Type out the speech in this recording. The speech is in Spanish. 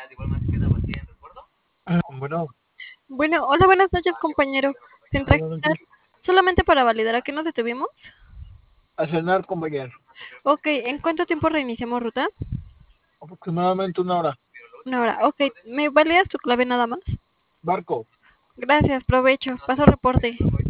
Bueno, Bueno, hola, buenas noches, compañero. ¿Tendrá que buenas dar noches. solamente para validar a qué nos detuvimos? A cenar, compañero. Ok, ¿en cuánto tiempo reiniciamos ruta? Aproximadamente una hora. Una hora. Ok, ¿me validas tu clave nada más? Barco. Gracias, provecho. Paso reporte.